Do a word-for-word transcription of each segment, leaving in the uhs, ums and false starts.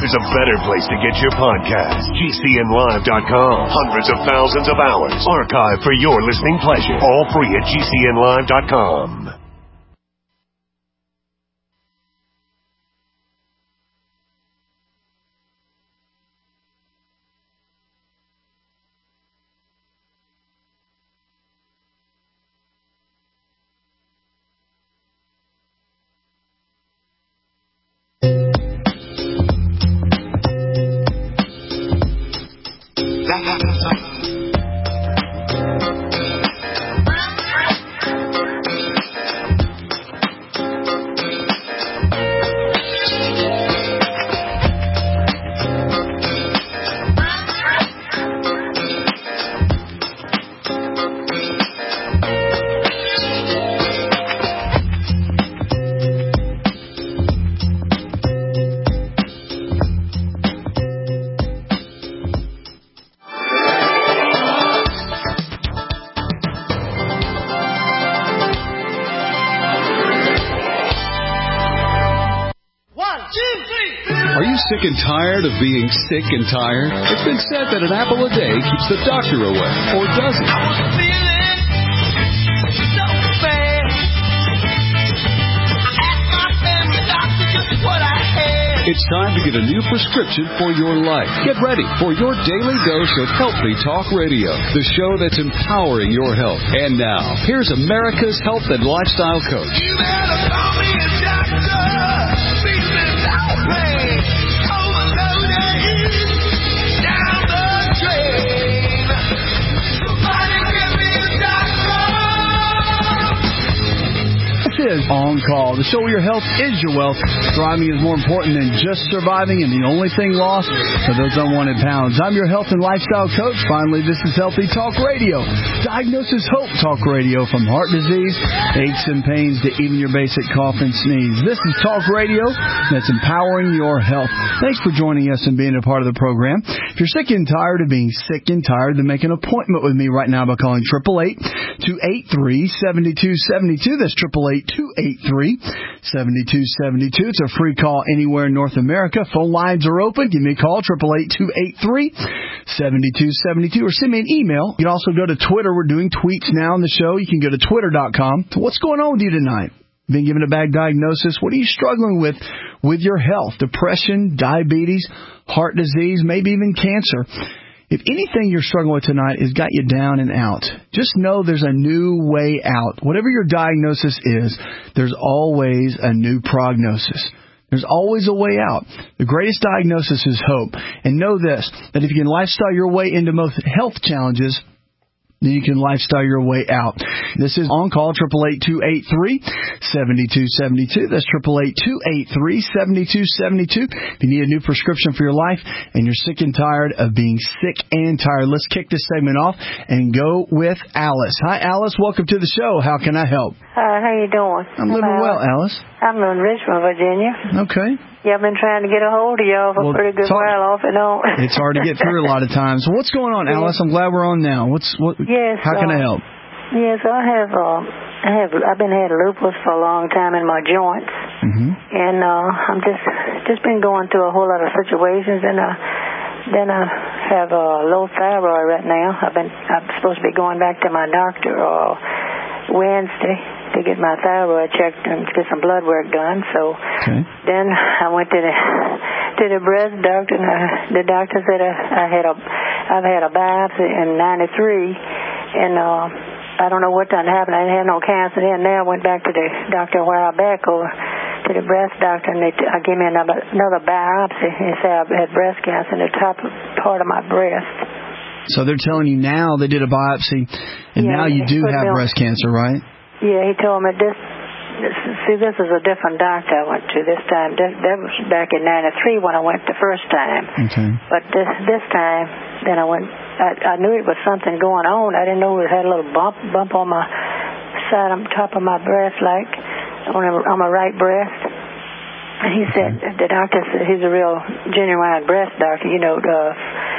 there's a better place to get your podcast. G C N live dot com. Hundreds of thousands of hours archived for your listening pleasure. All free at G C N live dot com. Sick and tired of being sick and tired? It's been said that an apple a day keeps the doctor away, or does it? I was feeling so bad. I asked my family doctor just what I had. It's time to get a new prescription for your life. Get ready for your daily dose of Healthy Talk Radio, the show that's empowering your health. And now, here's America's health and lifestyle coach. You better call me a doctor. Feeling so bad. Is On Call, the show where your health is your wealth. Thriving is more important than just surviving, and the only thing lost are those unwanted pounds. I'm your health and lifestyle coach. Finally, this is Healthy Talk Radio. Diagnosis Hope Talk Radio, from heart disease, aches and pains, to even your basic cough and sneeze. This is Talk Radio that's empowering your health. Thanks for joining us and being a part of the program. If you're sick and tired of being sick and tired, then make an appointment with me right now by calling eight eight eight, two eight three, seven two seven two. That's eight eight eight, two eight three, seven two seven two. It's a free call anywhere in North America. Phone lines are open. Give me a call, eight eight eight, two eight three, seven two seven two, or send me an email. You can also go to Twitter. We're doing tweets now on the show. You can go to twitter dot com. So what's going on with you tonight? Been given a bad diagnosis? What are you struggling with with your health? Depression, diabetes, heart disease, maybe even cancer. If anything you're struggling with tonight has got you down and out, just know there's a new way out. Whatever your diagnosis is, there's always a new prognosis. There's always a way out. The greatest diagnosis is hope. And know this, that if you can lifestyle your way into most health challenges, then you can lifestyle your way out. This is On Call, eight eight eight, two eight three, seven two seven two. That's eight eight eight, two eight three, seven two seven two. If you need a new prescription for your life and you're sick and tired of being sick and tired, let's kick this segment off and go with Alice. Hi, Alice. Welcome to the show. How can I help? Hi, how you doing? I'm living I'm well, Alice. I'm in Richmond, Virginia. Okay. Yeah, I've been trying to get a hold of y'all for well, a pretty good talk, while off and on. It's hard to get through a lot of times. So what's going on, Alice? I'm glad we're on now. What's what? Yes. How can uh, I help? Yes, I have. Uh, I have. I've been had lupus for a long time in my joints, mm-hmm. and uh, I'm just just been going through a whole lot of situations, and uh, then I have a uh, low thyroid right now. I've been. I'm supposed to be going back to my doctor uh, Wednesday to get my thyroid checked and get some blood work done. So okay. Then I went to the to the breast doctor, and I, the doctor said I, I had a I've had a biopsy in ninety-three, and uh, I don't know what done happened. I didn't have no cancer then. Now I went back to the doctor a while back, or to the breast doctor, and they t- I gave me another another biopsy. They said I had breast cancer in the top part of my breast. So they're telling you now they did a biopsy, and yeah, now you do have breast cancer, right? Yeah, he told me this, this. See, this is a different doctor I went to this time. This, that was back in ninety-three when I went the first time. Okay. But this this time, then I went. I, I knew it was something going on. I didn't know it had a little bump bump on my side, on top of my breast, like on, a, on my right breast. And he said, the doctor said he's a real genuine breast doctor, you know, uh,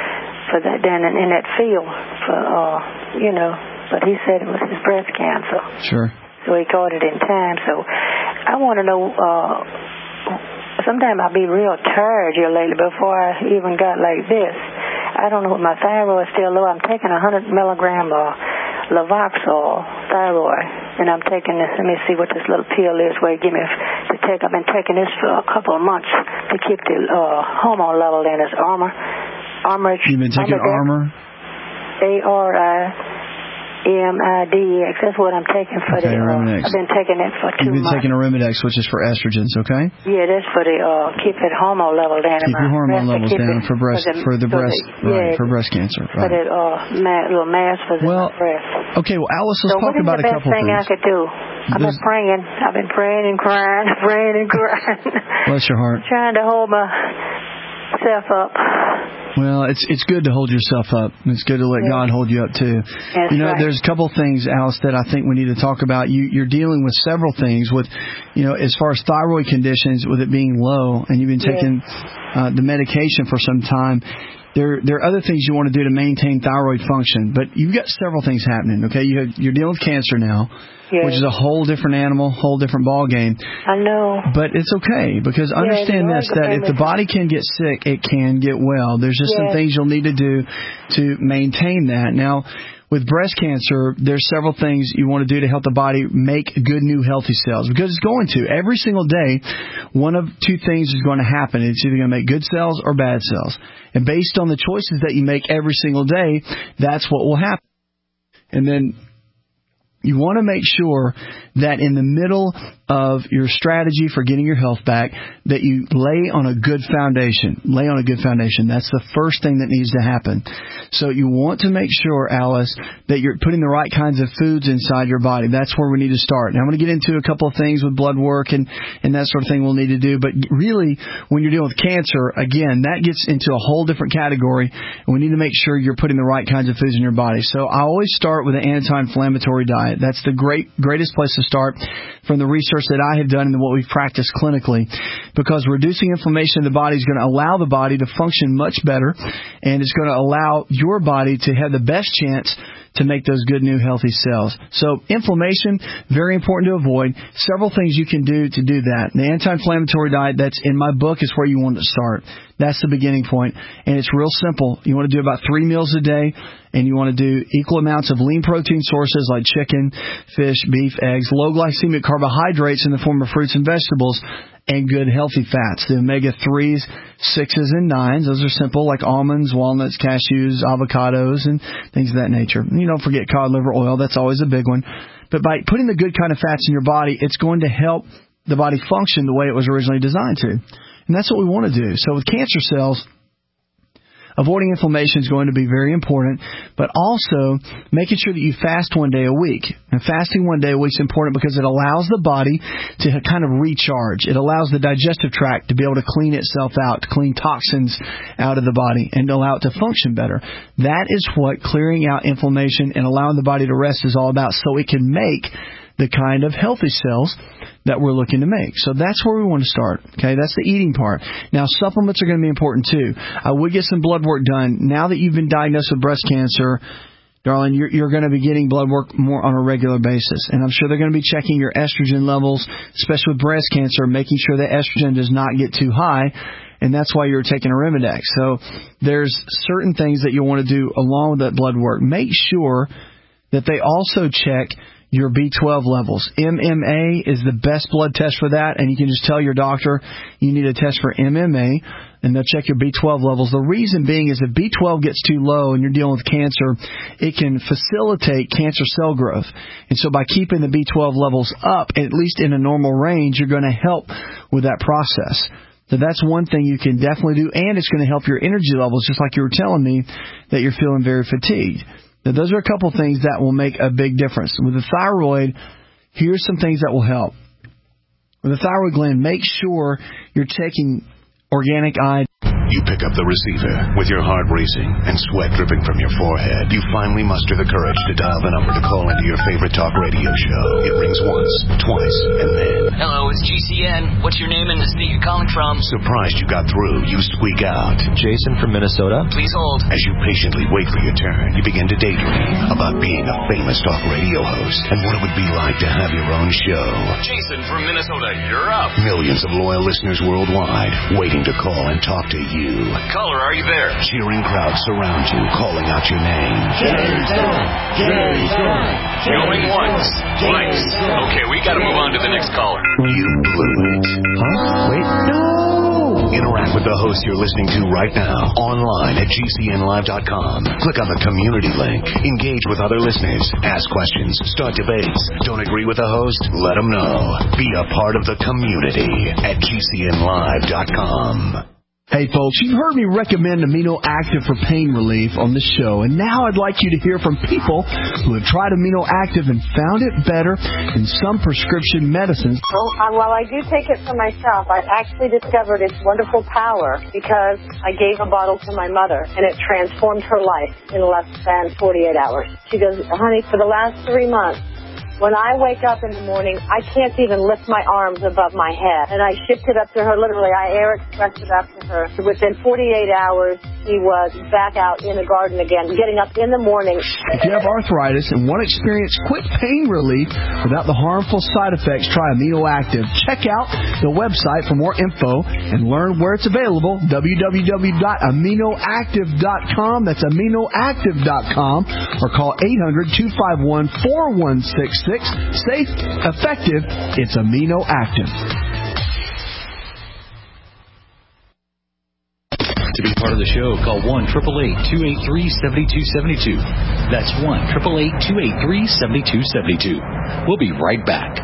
for that down in, in that field, for uh, you know. But he said it was his breast cancer. Sure. So he caught it in time. So I want to know, uh, sometimes I'll be real tired here lately before I even got like this. I don't know what my thyroid is still low. I'm taking one hundred milligram of Levoxol thyroid, and I'm taking this. Let me see what this little pill is where it give me to take. I've been taking this for a couple of months to keep the uh, hormone level in. It's Armor. Armor. You've been taking Armor? A R I E M I D X. That's what I'm taking for okay, the. Uh, I've been taking it for two months. You've been months. taking Arimidex, which is for estrogens, okay? Yeah, that's for the uh, keep it hormone level down. Keep your hormone levels down it, for breast for the, for the breast the, right yeah, for breast cancer. Right. For the uh, ma- little mass for the well, breast. Okay, well, Alice, let's so talk about a couple things. What is the best thing I could do? I've been praying. I've been praying and crying, praying and crying. Bless your heart. Trying to hold myself up. Well, it's it's good to hold yourself up. It's good to let yeah. God hold you up, too. That's you know, right. There's a couple things, Alice, that I think we need to talk about. You, you're dealing with several things with, you know, as far as thyroid conditions, with it being low, and you've been taking yeah. uh, the medication for some time. There, there are other things you want to do to maintain thyroid function, but you've got several things happening, okay? You have, you're dealing with cancer now, yes. which is a whole different animal, whole different ball game. I know. But it's okay, because understand yeah, this, that if the body can get sick, it can get well. There's just yes. some things you'll need to do to maintain that. Now, with breast cancer, there's several things you want to do to help the body make good, new, healthy cells, because it's going to. Every single day, one of two things is going to happen. It's either going to make good cells or bad cells. And based on the choices that you make every single day, that's what will happen. And then you want to make sure that in the middle of your strategy for getting your health back, that you lay on a good foundation. Lay on a good foundation. That's the first thing that needs to happen. So you want to make sure, Alice, that you're putting the right kinds of foods inside your body. That's where we need to start. Now, I'm going to get into a couple of things with blood work and, and that sort of thing we'll need to do. But really, when you're dealing with cancer, again, that gets into a whole different category. And we need to make sure you're putting the right kinds of foods in your body. So I always start with an anti-inflammatory diet. That's the great greatest place to start from the research that I have done and what we've practiced clinically, because reducing inflammation in the body is going to allow the body to function much better, and it's going to allow your body to have the best chance to make those good, new, healthy cells. So inflammation, very important to avoid. Several things you can do to do that. The anti-inflammatory diet that's in my book is where you want to start. That's the beginning point. And it's real simple. You want to do about three meals a day, and you want to do equal amounts of lean protein sources like chicken, fish, beef, eggs, low glycemic carbohydrates in the form of fruits and vegetables, and good healthy fats, the omega threes, sixes, and nines. Those are simple, like almonds, walnuts, cashews, avocados, and things of that nature. And you don't forget cod liver oil. That's always a big one. But by putting the good kind of fats in your body, it's going to help the body function the way it was originally designed to. And that's what we want to do. So with cancer cells, avoiding inflammation is going to be very important, but also making sure that you fast one day a week. And fasting one day a week is important because it allows the body to kind of recharge. It allows the digestive tract to be able to clean itself out, to clean toxins out of the body, and to allow it to function better. That is what clearing out inflammation and allowing the body to rest is all about, so it can make the kind of healthy cells that we're looking to make. So that's where we want to start. Okay, that's the eating part. Now, supplements are going to be important too. I would get some blood work done. Now that you've been diagnosed with breast cancer, darling, you're, you're going to be getting blood work more on a regular basis. And I'm sure they're going to be checking your estrogen levels, especially with breast cancer, making sure that estrogen does not get too high. And that's why you're taking Arimidex. So there's certain things that you'll want to do along with that blood work. Make sure that they also check your B twelve levels. M M A is the best blood test for that, and you can just tell your doctor you need a test for M M A, and they'll check your B twelve levels. The reason being is if B twelve gets too low and you're dealing with cancer, it can facilitate cancer cell growth. And so by keeping the B twelve levels up, at least in a normal range, you're going to help with that process. So that's one thing you can definitely do, and it's going to help your energy levels, just like you were telling me that you're feeling very fatigued. Now, those are a couple things that will make a big difference. With the thyroid, here's some things that will help. With the thyroid gland, make sure you're taking organic iodine. You pick up the receiver. With your heart racing and sweat dripping from your forehead, you finally muster the courage to dial the number to call into your favorite talk radio show. It rings once, twice, and then... Hello, it's G C N. What's your name and the state you're calling from? Surprised you got through, you squeak out. Jason from Minnesota. Please hold. As you patiently wait for your turn, you begin to daydream about being a famous talk radio host and what it would be like to have your own show. Jason from Minnesota, you're up. Millions of loyal listeners worldwide waiting to call and talk to you. Caller, are you there? Cheering crowds surround you, calling out your name. Jason! Jason! Going once, twice. Okay, we gotta move on to the next caller. You blew it. Huh? Wait. No! Interact with the host you're listening to right now, online at G C N live dot com. Click on the community link. Engage with other listeners. Ask questions. Start debates. Don't agree with the host? Let them know. Be a part of the community at G C N live dot com. Hey, folks, you've heard me recommend Amino Active for pain relief on this show, and now I'd like you to hear from people who have tried Amino Active and found it better than some prescription medicines. Well, um, while I do take it for myself, I actually discovered its wonderful power because I gave a bottle to my mother, and it transformed her life in less than forty-eight hours. She goes, honey, for the last three months, when I wake up in the morning, I can't even lift my arms above my head. And I shipped it up to her, literally. I air expressed it up to her. So within forty-eight hours, she was back out in the garden again, getting up in the morning. If you have arthritis and want to experience quick pain relief without the harmful side effects, try Amino Active. Check out the website for more info and learn where it's available, w w w dot amino active dot com. That's amino active dot com. Or call eight hundred, two five one, four one six six. Safe, effective, it's Amino Active. To be part of the show, call one eight eight eight, two eight three, seven two seven two. That's one eight eight eight, two eight three, seven two seven two. We'll be right back.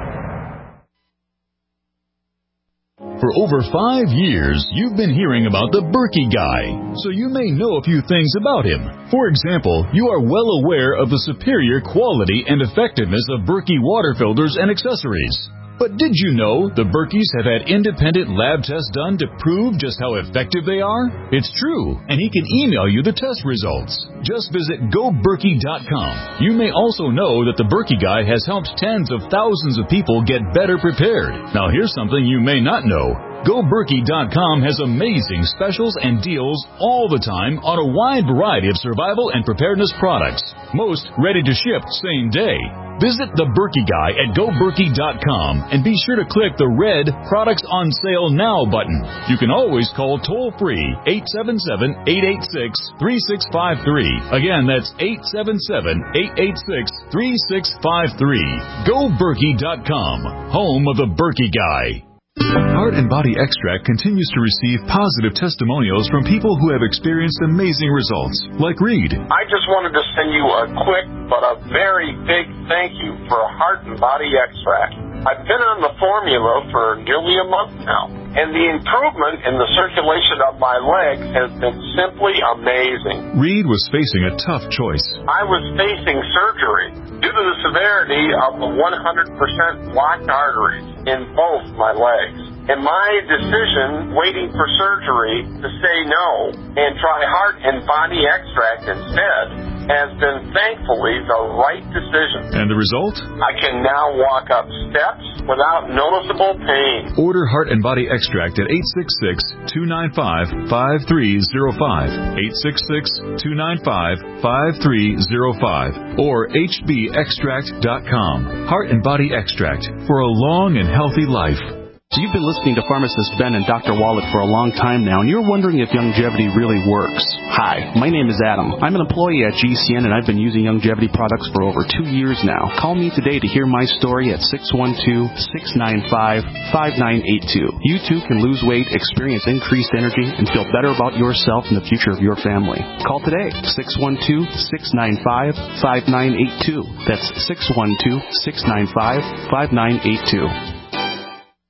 For over five years, you've been hearing about the Berkey Guy, so you may know a few things about him. For example, you are well aware of the superior quality and effectiveness of Berkey water filters and accessories. But did you know the Berkeys have had independent lab tests done to prove just how effective they are? It's true, and he can email you the test results. Just visit go berkey dot com. You may also know that the Berkey Guy has helped tens of thousands of people get better prepared. Now here's something you may not know. go berkey dot com has amazing specials and deals all the time on a wide variety of survival and preparedness products. Most ready to ship same day. Visit the Berkey Guy at go berkey dot com and be sure to click the red Products on Sale Now button. You can always call toll-free eight seven seven, eight eight six, three six five three. Again, that's eight seven seven, eight eight six, three six five three. go berkey dot com, home of the Berkey Guy. Heart and Body Extract continues to receive positive testimonials from people who have experienced amazing results, like Reed. I just wanted to send you a quick but a very big thank you for Heart and Body Extract. I've been on the formula for nearly a month now, and the improvement in the circulation of my legs has been simply amazing. Reed was facing a tough choice. I was facing surgery due to the severity of the one hundred percent blocked arteries in both my legs. And my decision, waiting for surgery, to say no and try Heart and Body Extract instead, has been thankfully the right decision. And the result? I can now walk up steps without noticeable pain. Order Heart and Body Extract at eight six six, two nine five, five three zero five, eight six six, two nine five, five three zero five, or h b extract dot com. Heart and Body Extract for a long and healthy life. So you've been listening to Pharmacist Ben and Doctor Wallach for a long time now, and you're wondering if Youngevity really works. Hi, my name is Adam. I'm an employee at G C N, and I've been using Youngevity products for over two years now. Call me today to hear my story at six one two, six nine five, five nine eight two. You too can lose weight, experience increased energy, and feel better about yourself and the future of your family. Call today, six one two, six nine five, five nine eight two. That's six one two, six nine five, five nine eight two.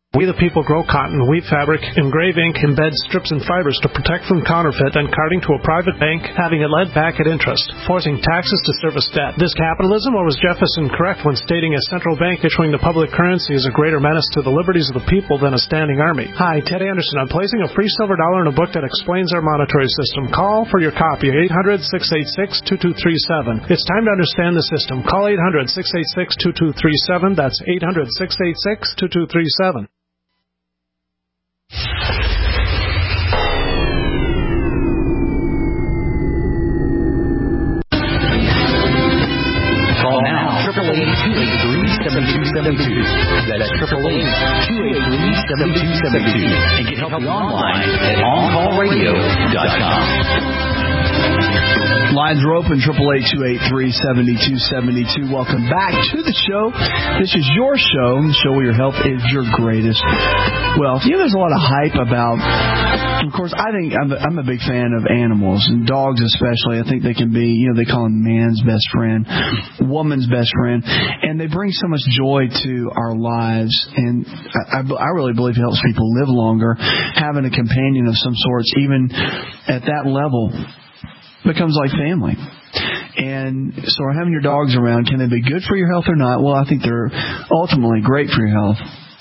We the People grow cotton, weave fabric, engrave ink, embed strips and fibers to protect from counterfeit and carting to a private bank, having it led back at interest, forcing taxes to service debt. This capitalism, or was Jefferson correct when stating a central bank issuing the public currency is a greater menace to the liberties of the people than a standing army? Hi, Ted Anderson. I'm placing a free silver dollar in a book that explains our monetary system. Call for your copy, eight hundred, six eight six, two two three seven. It's time to understand the system. Call eight hundred, six eight six, two two three seven. That's eight hundred, six eight six, two two three seven. Call now, triple eight, two eight three, seven two seven two. That's triple eight, two eight three, seven two seven two. And get help online at on call radio dot com. Lines are open, triple eight, two eight three, seven two seven two. Welcome back to the show. This is your show, the show where your health is your greatest wealth. You know, there's a lot of hype about, of course, I think I'm a, I'm a big fan of animals, and dogs especially. I think they can be, you know, they call them man's best friend, woman's best friend, and they bring so much joy to our lives, and I, I, I really believe it helps people live longer. Having a companion of some sorts, even at that level, becomes like family. And so having your dogs around, can they be good for your health or not? Well, I think they're ultimately great for your health.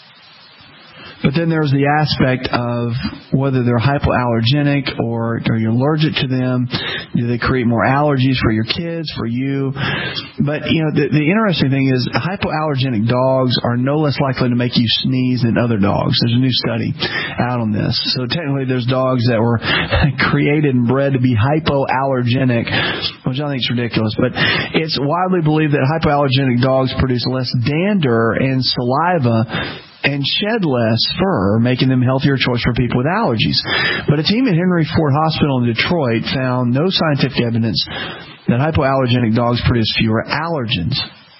But then there's the aspect of whether they're hypoallergenic or are you allergic to them. Do they create more allergies for your kids, for you? But, you know, the, the interesting thing is hypoallergenic dogs are no less likely to make you sneeze than other dogs. There's a new study out on this. So technically there's dogs that were created and bred to be hypoallergenic, which I think is ridiculous. But it's widely believed that hypoallergenic dogs produce less dander and saliva and shed less fur, making them a healthier choice for people with allergies. But a team at Henry Ford Hospital in Detroit found no scientific evidence that hypoallergenic dogs produce fewer allergens.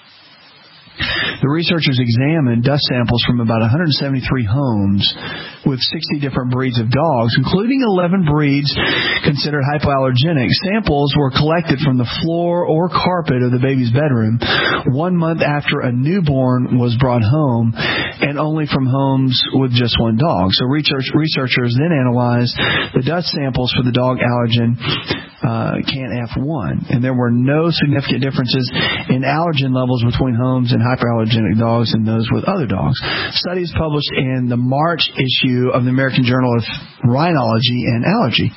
The researchers examined dust samples from about one hundred seventy-three homes with sixty different breeds of dogs, including eleven breeds considered hypoallergenic. Samples were collected from the floor or carpet of the baby's bedroom one month after a newborn was brought home, and only from homes with just one dog. So research, researchers then analyzed the dust samples for the dog allergen uh, CAN F one, and there were no significant differences in allergen levels between homes and hyperallergenic dogs and those with other dogs. Studies published in the March issue of the American Journal of Rhinology and Allergy.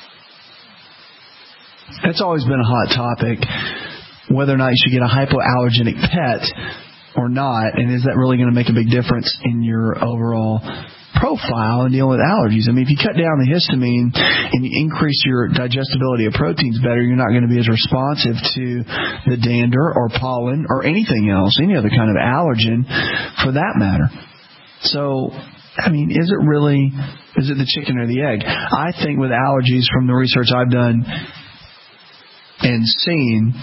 It's always been a hot topic, whether or not you should get a hypoallergenic pet or not, and is that really going to make a big difference in your overall profile and dealing with allergies? I mean, if you cut down the histamine and you increase your digestibility of proteins better, you're not going to be as responsive to the dander or pollen or anything else, any other kind of allergen for that matter. So, I mean, is it really, is it the chicken or the egg? I think with allergies, from the research I've done and seen,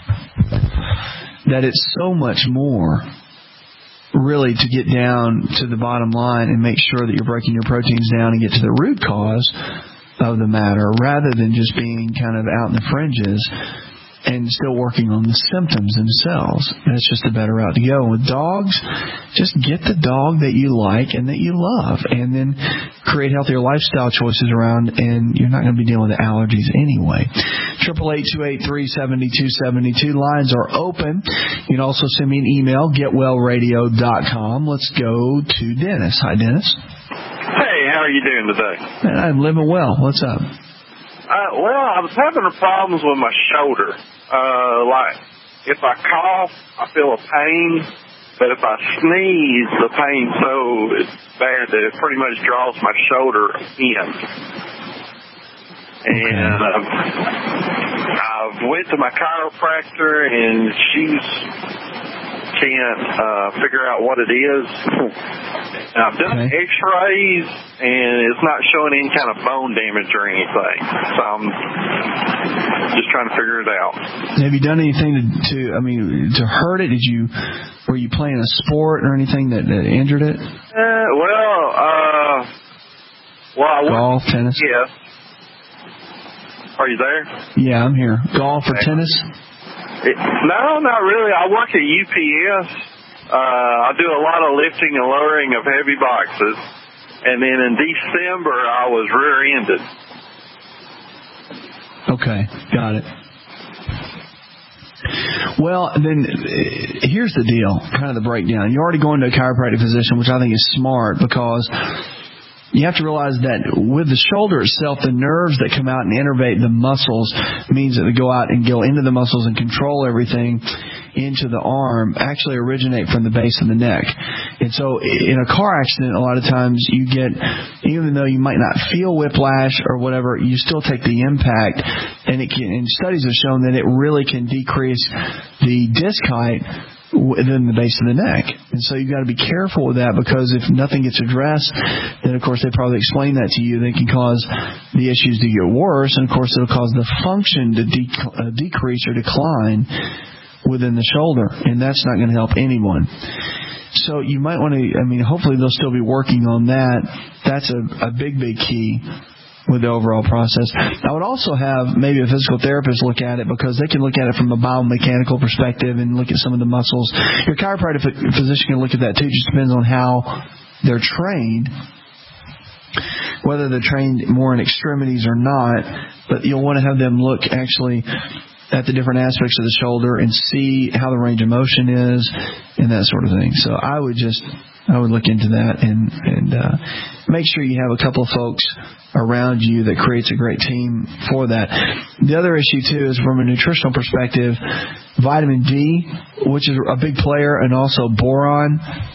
that it's so much more really to get down to the bottom line and make sure that you're breaking your proteins down and get to the root cause of the matter, rather than just being kind of out in the fringes and still working on the symptoms themselves. That's just a better route to go. With dogs, just get the dog that you like and that you love, and then create healthier lifestyle choices around, and you're not going to be dealing with the allergies anyway. triple eight, two eight three, seven two seven two. Lines are open. You can also send me an email, get well radio dot com. Let's go to Dennis. Hi, Dennis. Hey, how are you doing today? I'm living well. What's up? Uh, well, I was having problems with my shoulder. Uh, like, if I cough, I feel a pain, but if I sneeze, the pain's so bad that it pretty much draws my shoulder in. And I've, I've went to my chiropractor, and she's can't uh, figure out what it is. I've done okay. x-rays, and it's not showing any kind of bone damage or anything. So I'm just trying to figure it out. Have you done anything to, to I mean, to hurt it? Did you, were you playing a sport or anything that, that injured it? Uh, well, uh, well, I golf, went, tennis? Yeah. Are you there? Yeah, I'm here. Golf or tennis? It, no, not really. I work at U P S. Uh, I do a lot of lifting and lowering of heavy boxes. and then in December I was rear-ended. Okay, got it. Well, then here's the deal, kind of the breakdown. You're already going to a chiropractic physician, which I think is smart, because you have to realize that with the shoulder itself, the nerves that come out and innervate the muscles means that they go out and go into the muscles and control everything into the arm actually originate from the base of the neck. And so in a car accident, a lot of times you get, even though you might not feel whiplash or whatever, you still take the impact. And, it can, and studies have shown that it really can decrease the disc height within the base of the neck. And so you've got to be careful with that, because if nothing gets addressed, then of course they probably explain that to you. They can cause the issues to get worse, and of course it'll cause the function to de- uh, decrease or decline within the shoulder, and that's not going to help anyone. So you might want to, I mean, hopefully they'll still be working on that. That's a, a big, big key with the overall process. I would also have maybe a physical therapist look at it, because they can look at it from a biomechanical perspective and look at some of the muscles. Your chiropractic physician can look at that too. It just depends on how they're trained, whether they're trained more in extremities or not. But you'll want to have them look actually at the different aspects of the shoulder and see how the range of motion is and that sort of thing. So I would just, I would look into that and, and uh, make sure you have a couple of folks around you that creates a great team for that. The other issue, too, is from a nutritional perspective, vitamin D, which is a big player, and also boron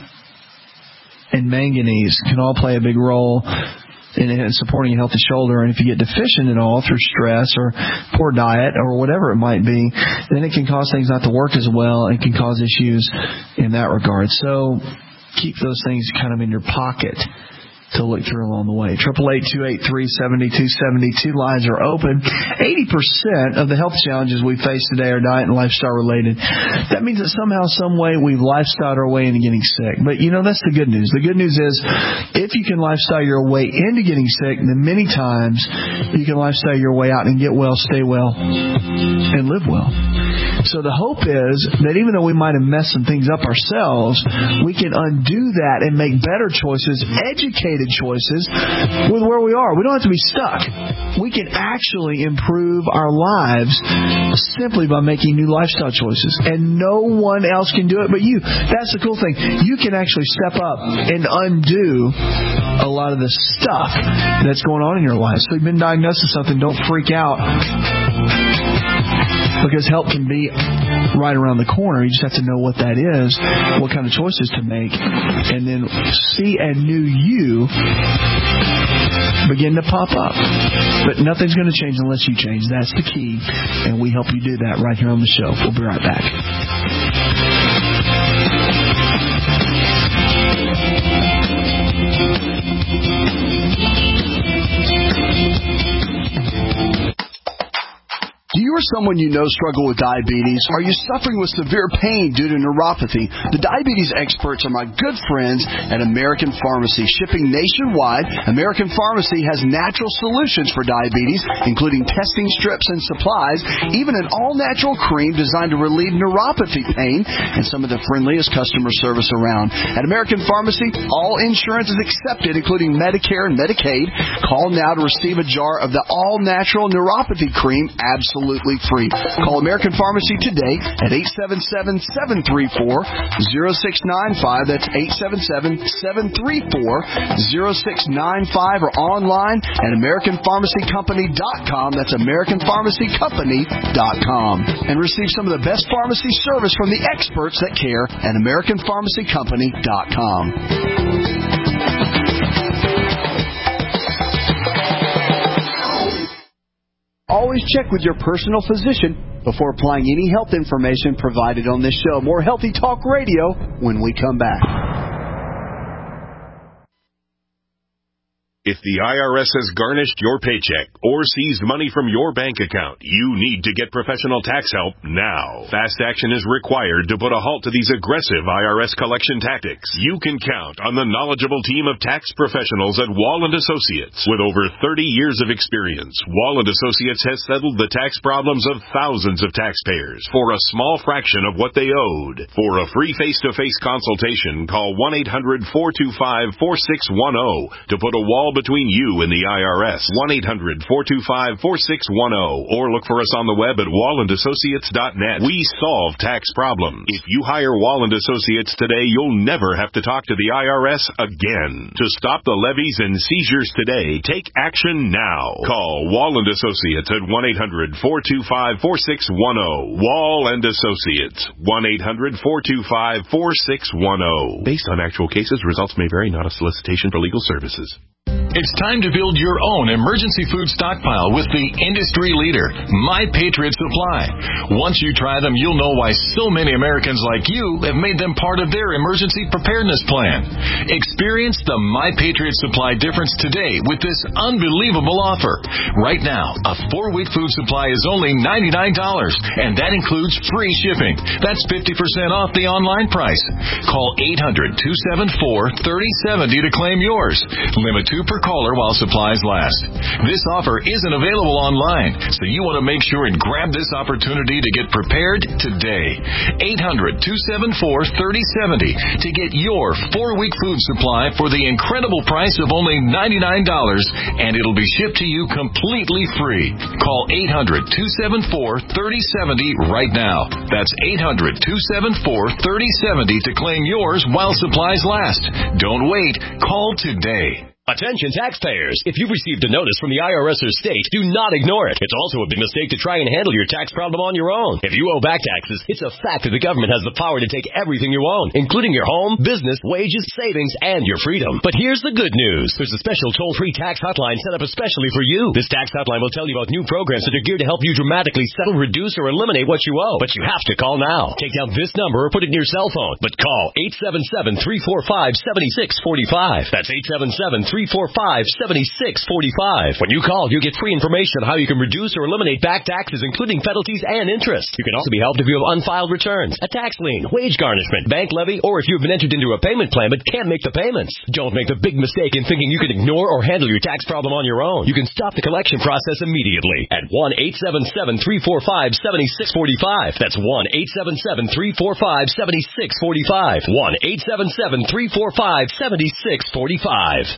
and manganese can all play a big role in supporting a healthy shoulder. And if you get deficient at all through stress or poor diet or whatever it might be, then it can cause things not to work as well. It can cause issues in that regard. So keep those things kind of in your pocket to look through along the way. eight eight eight, two eight three, seven two seven two. Lines are open. eighty percent of the health challenges we face today are diet and lifestyle related. That means that somehow, some way, we've lifestyled our way into getting sick. But, you know, that's the good news. The good news is, if you can lifestyle your way into getting sick, then many times you can lifestyle your way out and get well, stay well, and live well. So the hope is that even though we might have messed some things up ourselves, we can undo that and make better choices, educated choices with where we are. We don't have to be stuck. We can actually improve our lives simply by making new lifestyle choices. And no one else can do it but you. That's the cool thing. You can actually step up and undo a lot of the stuff that's going on in your life. So if you've been diagnosed with something, don't freak out, because help can be right around the corner. You just have to know what that is, what kind of choices to make, and then see a new you begin to pop up. But nothing's going to change unless you change. That's the key, and we help you do that right here on the show. We'll be right back. Do you or someone you know struggle with diabetes? Are you suffering with severe pain due to neuropathy? The diabetes experts are my good friends at American Pharmacy. Shipping nationwide, American Pharmacy has natural solutions for diabetes, including testing strips and supplies, even an all-natural cream designed to relieve neuropathy pain, and some of the friendliest customer service around. At American Pharmacy, all insurance is accepted, including Medicare and Medicaid. Call now to receive a jar of the all-natural neuropathy cream absolutely free. Call American Pharmacy today at eight seven seven, seven three four, zero six nine five. That's eight seven seven, seven three four, zero six nine five, or online at American Pharmacy Company dot com. That's American Pharmacy Company dot com. And receive some of the best pharmacy service from the experts that care at American Pharmacy Company dot com. Always check with your personal physician before applying any health information provided on this show. More Healthy Talk Radio when we come back. If the I R S has garnished your paycheck or seized money from your bank account, you need to get professional tax help now. Fast action is required to put a halt to these aggressive I R S collection tactics. You can count on the knowledgeable team of tax professionals at Wall and Associates. With over thirty years of experience, Wall and Associates has settled the tax problems of thousands of taxpayers for a small fraction of what they owed. For a free face-to-face consultation, call one eight hundred, four two five, four six one zero to put a wall between you and the I R S. one eight hundred, four two five, four six one zero or look for us on the web at wall and associates dot net. We solve tax problems. If you hire Wall and Associates today, you'll never have to talk to the I R S again. To stop the levies and seizures today, take action now. Call Wall and Associates at one eight hundred, four two five, four six one zero. Wall and Associates, one eight hundred, four two five, four six one zero. Based on actual cases, results may vary, not a solicitation for legal services. It's time to build your own emergency food stockpile with the industry leader, My Patriot Supply. Once you try them, you'll know why so many Americans like you have made them part of their emergency preparedness plan. Experience the My Patriot Supply difference today with this unbelievable offer. Right now, a four-week food supply is only ninety-nine dollars, and that includes free shipping. That's fifty percent off the online price. Call eight hundred, two seven four, three oh seven oh to claim yours. Limit two per caller while supplies last. This offer isn't available online, so you want to make sure and grab this opportunity to get prepared today. eight hundred, two seven four, three oh seven oh to get your four-week food supply for the incredible price of only ninety-nine dollars, and it'll be shipped to you completely free. Call eight hundred, two seven four, three oh seven oh right now. That's eight hundred, two seven four, three oh seven oh to claim yours while supplies last. Don't wait. Call today. Attention taxpayers! If you've received a notice from the I R S or state, do not ignore it. It's also a big mistake to try and handle your tax problem on your own. If you owe back taxes, it's a fact that the government has the power to take everything you own, including your home, business, wages, savings, and your freedom. But here's the good news. There's a special toll-free tax hotline set up especially for you. This tax hotline will tell you about new programs that are geared to help you dramatically settle, reduce, or eliminate what you owe. But you have to call now. Take down this number or put it in your cell phone. But call eight seven seven, three four five, seven six four five. That's eight seven seven, three four five, seven six four five. When you call, you get free information on how you can reduce or eliminate back taxes, including penalties and interest. You can also be helped if you have unfiled returns, a tax lien, wage garnishment, bank levy, or if you have been entered into a payment plan but can't make the payments. Don't make the big mistake in thinking you can ignore or handle your tax problem on your own. You can stop the collection process immediately at one eight seven seven, three four five, seven six four five. That's one eight seven seven, three four five, seven six four five. one eight seven seven, three four five, seven six four five.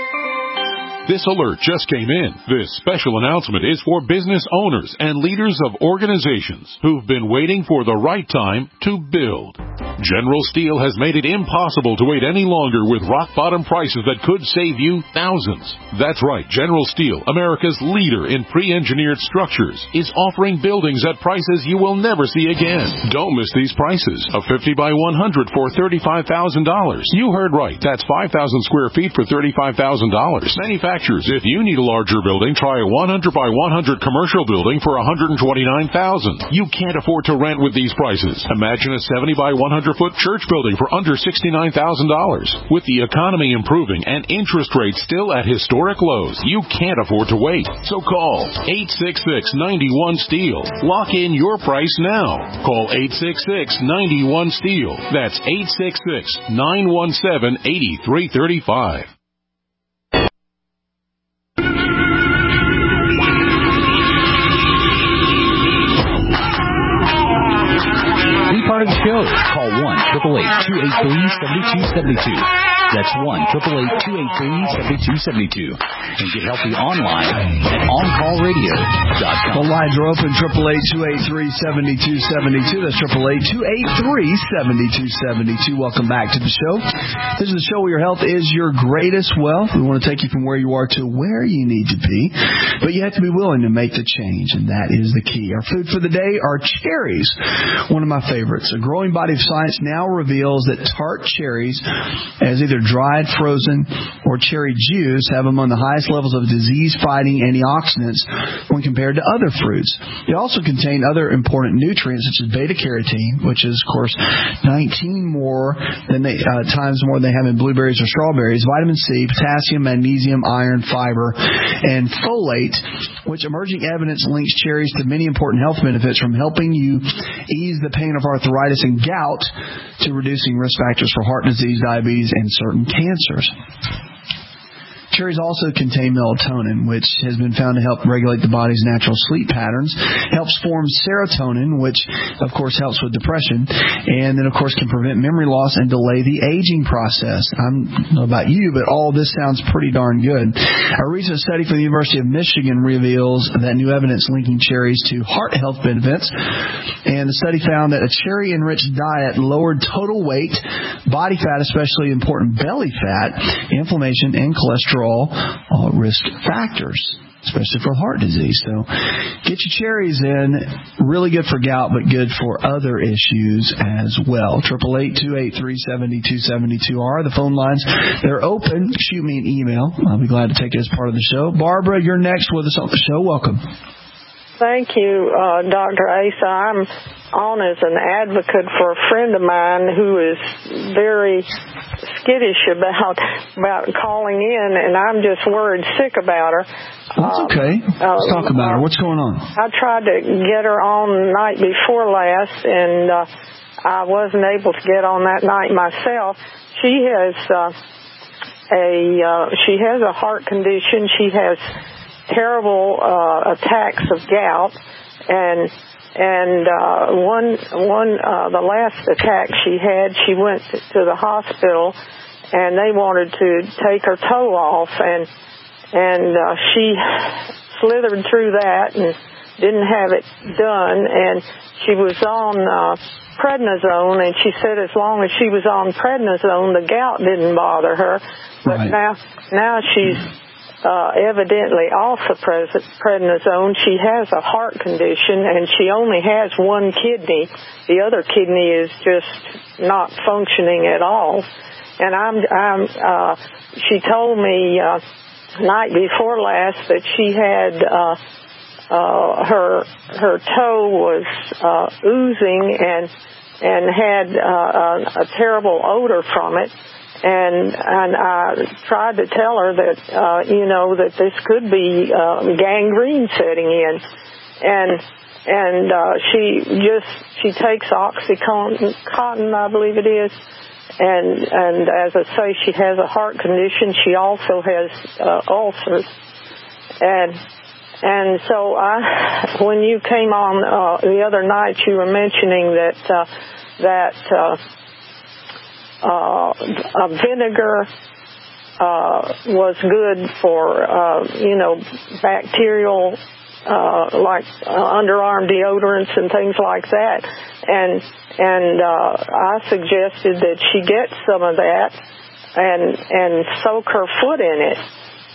This alert just came in. This special announcement is for business owners and leaders of organizations who've been waiting for the right time to build. General Steel has made it impossible to wait any longer with rock-bottom prices that could save you thousands. That's right, General Steel, America's leader in pre-engineered structures, is offering buildings at prices you will never see again. Don't miss these prices. A fifty by one hundred for thirty-five thousand dollars. You heard right. That's five thousand square feet for thirty-five thousand dollars. Manufacturers, if you need a larger building, try a one hundred by one hundred commercial building for one hundred twenty-nine thousand dollars. You can't afford to rent with these prices. Imagine a seventy by one hundred foot church building for under sixty-nine thousand dollars. With the economy improving and interest rates still at historic lows, you can't afford to wait. So call eight six six, nine one, STEEL. Lock in your price now. Call eight six six, nine one, STEEL. That's eight six six, nine one seven, eight three three five. Part of the show. Call one, eight eight eight, two eight three, seven two seven two. That's one, eight eight eight, two eight three, seven two seven two. And get healthy online at on call radio dot com. The lines are open, eight eight eight, two eight three, seven two seven two. That's eight eight eight, two eight three, seven two seven two. Welcome back to the show. This is the show where your health is your greatest wealth. We want to take you from where you are to where you need to be. But you have to be willing to make the change, and that is the key. Our food for the day are cherries, one of my favorites. A growing body of science science now reveals that tart cherries, as either dried, frozen, or cherry juice, have among the highest levels of disease-fighting antioxidants when compared to other fruits. They also contain other important nutrients such as beta-carotene, which is, of course, nineteen more than they, uh, times more than they have in blueberries or strawberries, vitamin C, potassium, magnesium, iron, fiber, and folate, which emerging evidence links cherries to many important health benefits, from helping you ease the pain of arthritis and gout to reducing risk factors for heart disease, diabetes, and certain cancers. Cherries also contain melatonin, which has been found to help regulate the body's natural sleep patterns, helps form serotonin, which, of course, helps with depression, and then, of course, can prevent memory loss and delay the aging process. I don't know about you, but all this sounds pretty darn good. A recent study from the University of Michigan reveals that new evidence linking cherries to heart health benefits, and the study found that a cherry-enriched diet lowered total weight, body fat, especially important belly fat, inflammation, and cholesterol, all risk factors, especially for heart disease. So get your cherries in. Really good for gout, but good for other issues as well. eight eight eight, two eight three, seven two seven two are the phone lines. They're open. Shoot me an email. I'll be glad to take it as part of the show. Barbara, you're next with us on the show. Welcome. Thank you, uh, Doctor Asa. I'm on as an advocate for a friend of mine who is very skittish about about calling in, and I'm just worried sick about her. That's okay. Let's uh, talk about her. What's going on? I tried to get her on the night before last, and uh, I wasn't able to get on that night myself. She has uh, a uh, she has a heart condition. She has terrible uh, attacks of gout, and and uh, one one uh, the last attack she had, she went to the hospital, and they wanted to take her toe off, and and uh, she slithered through that and didn't have it done, and she was on uh, prednisone, and she said as long as she was on prednisone, the gout didn't bother her, but right. now now she's Uh, evidently off the prednisone. She has a heart condition, and she only has one kidney. The other kidney is just not functioning at all. And I'm, I'm, uh, she told me, uh, night before last that she had, uh, uh, her, her toe was, uh, oozing and, and had, uh, a, a terrible odor from it. And and I tried to tell her that, uh, you know, that this could be uh, gangrene setting in. And and uh, she just, she takes OxyContin, cotton, I believe it is. And, and as I say, she has a heart condition. She also has uh, ulcers. And and so I, when you came on uh, the other night, you were mentioning that, uh, that, uh, Uh, a vinegar uh, was good for, uh, you know, bacterial, uh, like uh, underarm deodorants and things like that. And and uh, I suggested that she get some of that and and soak her foot in it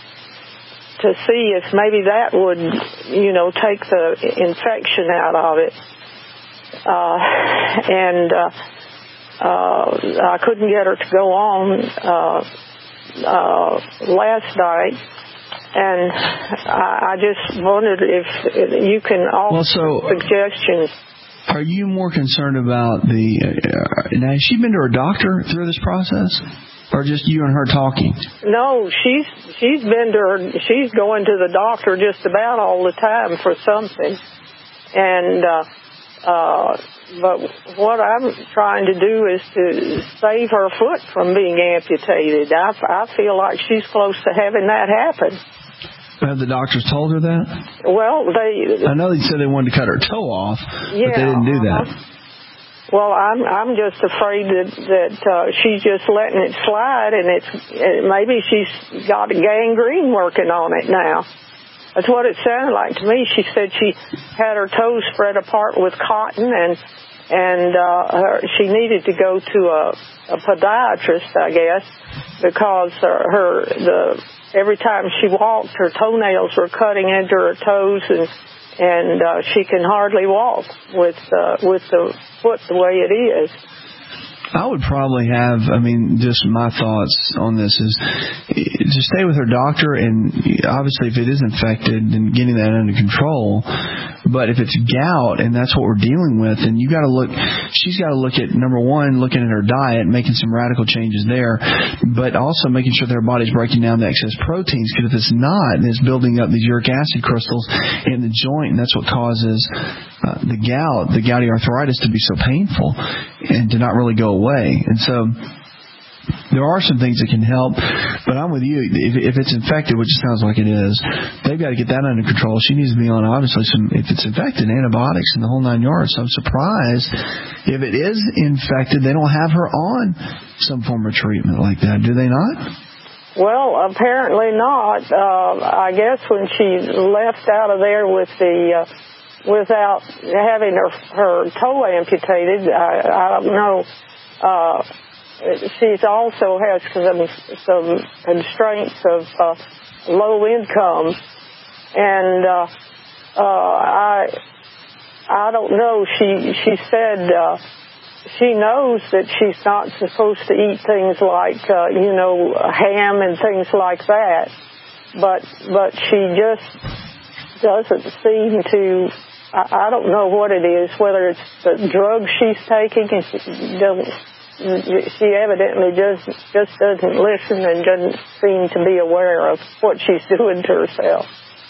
to see if maybe that would, you know, take the infection out of it. Uh, and uh, Uh, I couldn't get her to go on uh, uh, last night, and I, I just wondered if you can offer well, so suggestions. Are you more concerned about the? Uh, now, has she been to her doctor through this process, or just you and her talking? No, she's she's been to her. She's going to the doctor just about all the time for something, and. Uh, Uh, but what I'm trying to do is to save her foot from being amputated. I, I feel like she's close to having that happen. Have the doctors told her that? Well, they... I know they said they wanted to cut her toe off, yeah, but they didn't do that. Uh-huh. Well, I'm I'm just afraid that, that uh, she's just letting it slide, and it's uh, maybe she's got gangrene working on it now. That's what it sounded like to me. She said she had her toes spread apart with cotton, and and uh, her, she needed to go to a, a podiatrist, I guess, because her, her the every time she walked, her toenails were cutting into her toes, and and uh, she can hardly walk with uh, with the foot the way it is. I would probably have, I mean, just my thoughts on this is to stay with her doctor, and obviously if it is infected, then getting that under control. But if it's gout and that's what we're dealing with, then you got to look, she's got to look at, number one, looking at her diet, making some radical changes there, but also making sure that her body's breaking down the excess proteins, because if it's not, then it's building up these uric acid crystals in the joint, and that's what causes uh, the gout, the gouty arthritis to be so painful and to not really go away. And so there are some things that can help, but I'm with you. If, if it's infected, which it sounds like it is, they've got to get that under control. She needs to be on, obviously, some, if it's infected, antibiotics and the whole nine yards. So I'm surprised if it is infected, they don't have her on some form of treatment like that. Do they not? Well, apparently not. Uh, I guess when she left out of there with the, uh, without having her, her toe amputated, I, I don't know, uh, she's also has some, some constraints of uh, low income, and uh, uh, I I don't know. She she said uh, she knows that she's not supposed to eat things like uh, you know ham and things like that, but but she just doesn't seem to. I, I don't know what it is. Whether it's the drugs she's taking, and she doesn't. She evidently just just doesn't listen and doesn't seem to be aware of what she's doing to herself.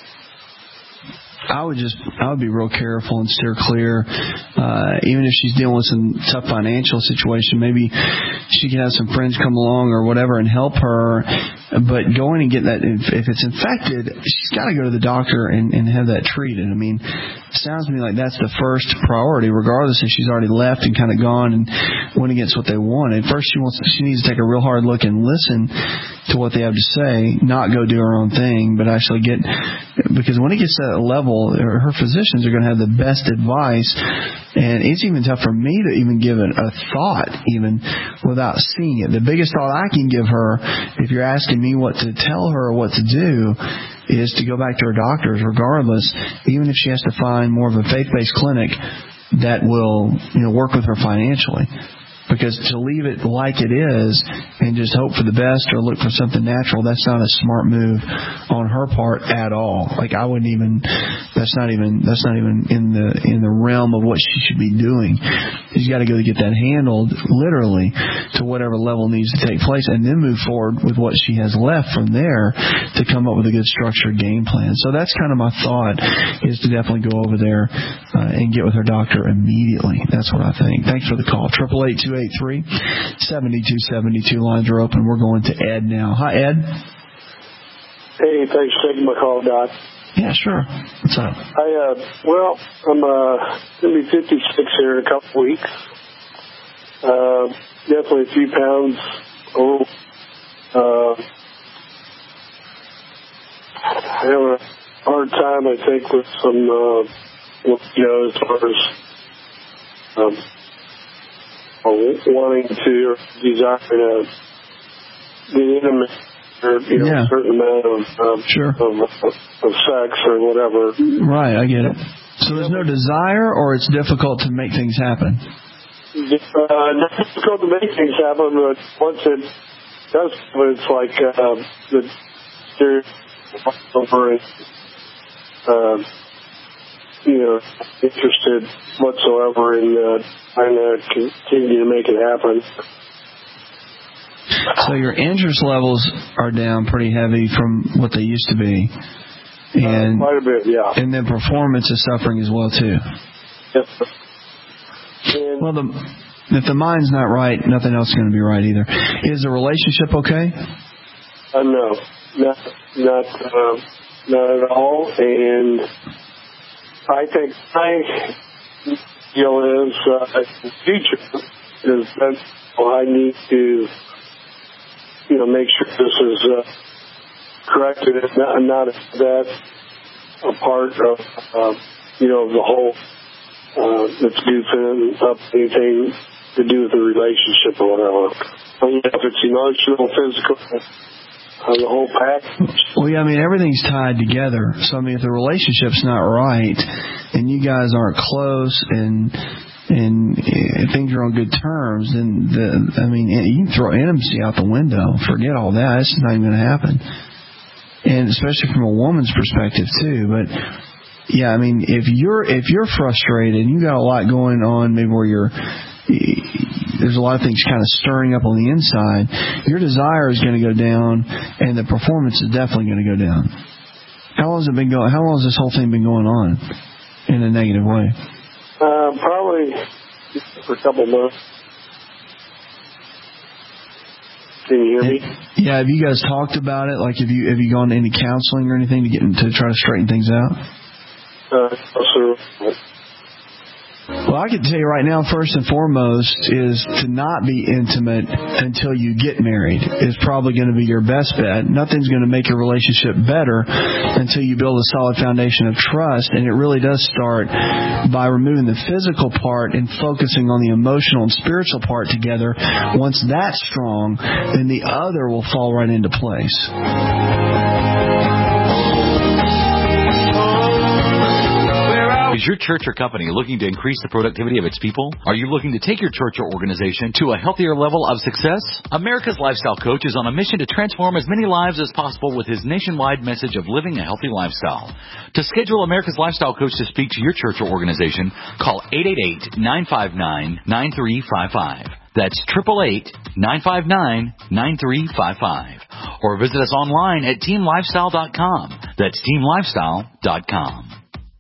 I would just, I would be real careful and steer clear. Uh, even if she's dealing with some tough financial situation, maybe she can have some friends come along or whatever and help her. But going and getting that, if, if it's infected, she's got to go to the doctor and, and have that treated. I mean, it sounds to me like that's the first priority, regardless if she's already left and kind of gone and went against what they wanted. First, she wants, she needs to take a real hard look and listen to what they have to say, not go do her own thing, but actually get, because when it gets to that level, her physicians are going to have the best advice, and it's even tough for me to even give it a thought, even without seeing it. The biggest thought I can give her, if you're asking me what to tell her or what to do, is to go back to her doctors, regardless, even if she has to find more of a faith-based clinic that will, you know, work with her financially. Because to leave it like it is and just hope for the best or look for something natural, that's not a smart move on her part at all. Like I wouldn't even, that's not even, that's not even in the, in the realm of what she should be doing. She's got to go to get that handled literally to whatever level needs to take place, and then move forward with what she has left from there to come up with a good structured game plan. So that's kind of my thought, is to definitely go over there uh, and get with her doctor immediately. That's what I think. Thanks for the call. Triple eight two eight three seven two seven two. Lines are open. We're going to Ed now. Hi, Ed. Hey, thanks for taking my call, Doc. Yeah, sure. What's up? I, uh, well, I'm uh, going to be fifty-six here in a couple weeks. Uh, definitely a few pounds old. Uh, I have a hard time, I think, with some, uh, you know, as far as um, wanting to or desiring to get intimate or, you know, yeah. a certain amount of, um, sure. of, of sex or whatever. Right, I get it. So there's no desire, or it's difficult to make things happen? Uh, not difficult to make things happen, but once it does, it's like uh, the steer over and, uh, you know, interested whatsoever in uh, trying to continue to make it happen. So your interest levels are down pretty heavy from what they used to be. And, uh, quite a bit, yeah. And then performance is suffering as well, too. Yes, sir. And well, the, if the mind's not right, nothing else is going to be right either. Is the relationship okay? Uh, no, not not uh, not at all. And I think my deal is uh, the future is that well, I need to, you know, make sure this is uh, corrected and not, not that a part of, uh, you know, the whole uh, that's goofing up anything to do with the relationship or whatever. I mean, if it's emotional, physical, uh, the whole package. Well, yeah, I mean, everything's tied together. So, I mean, if the relationship's not right and you guys aren't close and and uh, things are on good terms, then the I mean, you can throw intimacy out the window. Forget all that. It's not even going to happen. And especially from a woman's perspective too. But yeah, I mean, if you're if you're frustrated and you got a lot going on, maybe where you're there's a lot of things kind of stirring up on the inside, your desire is going to go down, and the performance is definitely going to go down. How long has it been going? How long has this whole thing been going on in a negative way? Uh, probably for a couple months. Can you hear me? Yeah. Have you guys talked about it? Like, have you have you gone to any counseling or anything to get to try to straighten things out? Uh, sure. Well, I can tell you right now, first and foremost, is to not be intimate until you get married is probably going to be your best bet. Nothing's going to make your relationship better until you build a solid foundation of trust, and it really does start by removing the physical part and focusing on the emotional and spiritual part together. Once that's strong, then the other will fall right into place. Is your church or company looking to increase the productivity of its people? Are you looking to take your church or organization to a healthier level of success? America's Lifestyle Coach is on a mission to transform as many lives as possible with his nationwide message of living a healthy lifestyle. To schedule America's Lifestyle Coach to speak to your church or organization, call eight eight eight, nine five nine, nine three five five. That's eight eight eight, nine five nine, nine three five five. Or visit us online at team lifestyle dot com. That's team lifestyle dot com.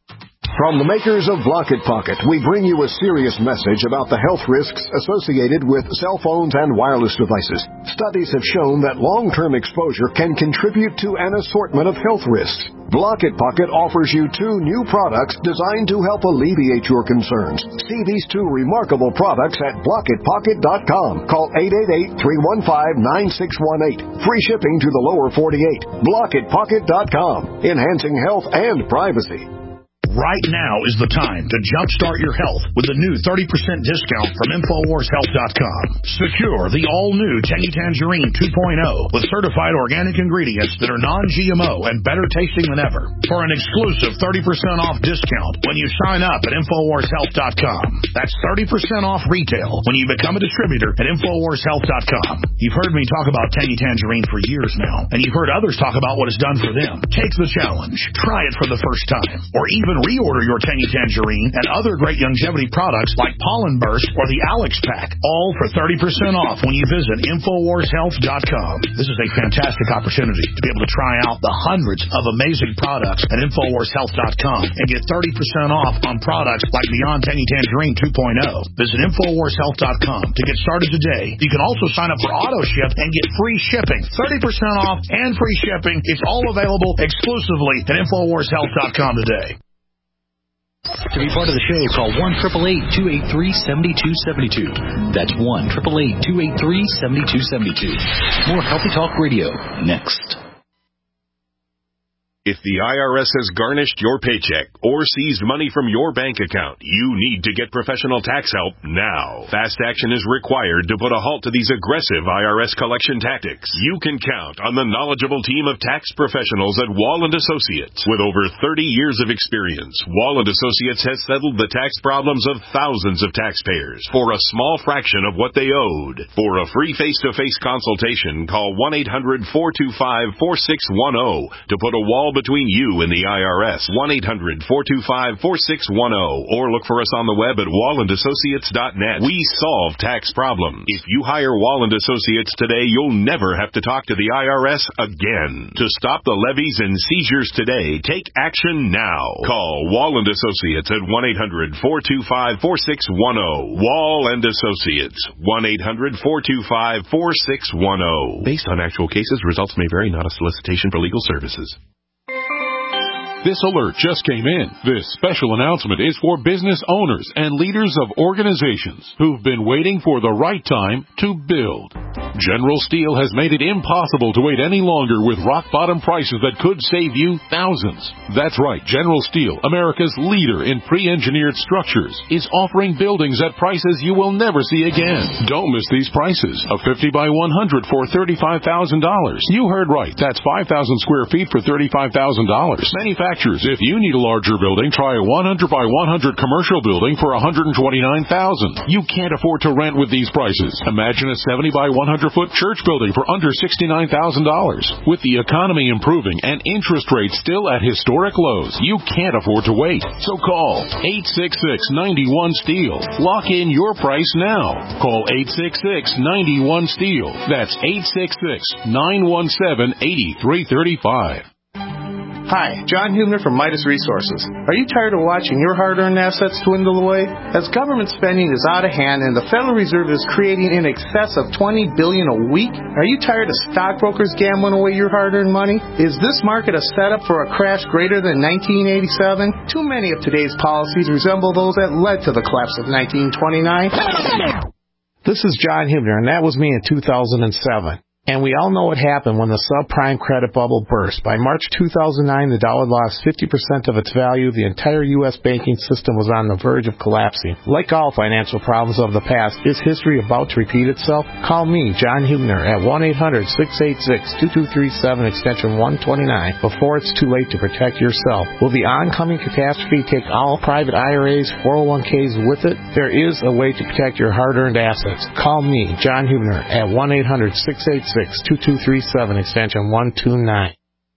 From the makers of Blocket Pocket, we bring you a serious message about the health risks associated with cell phones and wireless devices. Studies have shown that long-term exposure can contribute to an assortment of health risks. Blocket Pocket offers you two new products designed to help alleviate your concerns. See these two remarkable products at blocket pocket dot com. Call eight eight eight, three one five, nine six one eight. Free shipping to the lower forty-eight. blocket pocket dot com. Enhancing health and privacy. Right now is the time to jumpstart your health with the new thirty percent discount from infowars health dot com. Secure the all-new Tangy Tangerine two point oh with certified organic ingredients that are non-G M O and better tasting than ever for an exclusive thirty percent off discount when you sign up at infowars health dot com. That's thirty percent off retail when you become a distributor at infowars health dot com. You've heard me talk about Tangy Tangerine for years now, and you've heard others talk about what it's done for them. Take the challenge. Try it for the first time, or even reorder your Tangy Tangerine and other great longevity products like Pollen Burst or the Alex Pack, all for thirty percent off when you visit infowars health dot com. This is a fantastic opportunity to be able to try out the hundreds of amazing products at infowars health dot com and get thirty percent off on products like Beyond Tangy Tangerine two point oh. Visit infowars health dot com to get started today. You can also sign up for auto ship and get free shipping, thirty percent off and free shipping. It's all available exclusively at infowars health dot com today. To be part of the show, call one eight eight eight, two eight three, seven two seven two. That's one eight eight eight, two eight three, seven two seven two. More Healthy Talk Radio next. If the I R S has garnished your paycheck or seized money from your bank account, you need to get professional tax help now. Fast action is required to put a halt to these aggressive I R S collection tactics. You can count on the knowledgeable team of tax professionals at Wall and Associates. With over thirty years of experience, Wall and Associates has settled the tax problems of thousands of taxpayers for a small fraction of what they owed. For a free face-to-face consultation, call one eight hundred, four two five, four six one zero to put a wall between you and the I R S. one eight hundred, four two five, four six one zero or look for us on the web at wall and associates dot net. We solve tax problems. If you hire Wall and Associates today, you'll never have to talk to the I R S again. To stop the levies and seizures today, take action now. Call Wall and Associates at one eight hundred, four two five, four six one zero. Wall and Associates, one eight hundred, four two five, four six one zero. Based on actual cases, results may vary, not a solicitation for legal services. This alert just came in. This special announcement is for business owners and leaders of organizations who've been waiting for the right time to build. General Steel has made it impossible to wait any longer with rock-bottom prices that could save you thousands. That's right, General Steel, America's leader in pre-engineered structures, is offering buildings at prices you will never see again. Don't miss these prices. A fifty by one hundred for thirty-five thousand dollars. You heard right. That's five thousand square feet for thirty-five thousand dollars. Manufactured manufacturers. If you need a larger building, try a one hundred by one hundred commercial building for one hundred twenty-nine thousand dollars. You can't afford to rent with these prices. Imagine a seventy by one hundred foot church building for under sixty-nine thousand dollars. With the economy improving and interest rates still at historic lows, you can't afford to wait. So call eight six six, nine one, STEEL. Lock in your price now. Call eight six six, nine one, STEEL. That's eight six six, nine one seven, eight three three five. Hi, John Hubner from Midas Resources. Are you tired of watching your hard-earned assets dwindle away? As government spending is out of hand and the Federal Reserve is creating in excess of twenty billion dollars a week, are you tired of stockbrokers gambling away your hard-earned money? Is this market a setup for a crash greater than nineteen eighty-seven? Too many of today's policies resemble those that led to the collapse of nineteen twenty-nine. This is John Hubner, and that was me in two thousand seven. And we all know what happened when the subprime credit bubble burst. By March two thousand nine, the dollar lost fifty percent of its value. The entire U S banking system was on the verge of collapsing. Like all financial problems of the past, is history about to repeat itself? Call me, John Hubner, at one eight hundred, six eight six, two two three seven, extension one twenty-nine, before it's too late to protect yourself. Will the oncoming catastrophe take all private I R As, four oh one k's with it? There is a way to protect your hard-earned assets. Call me, John Hubner, at one eight hundred, six eight six, two two three seven, extension one two nine.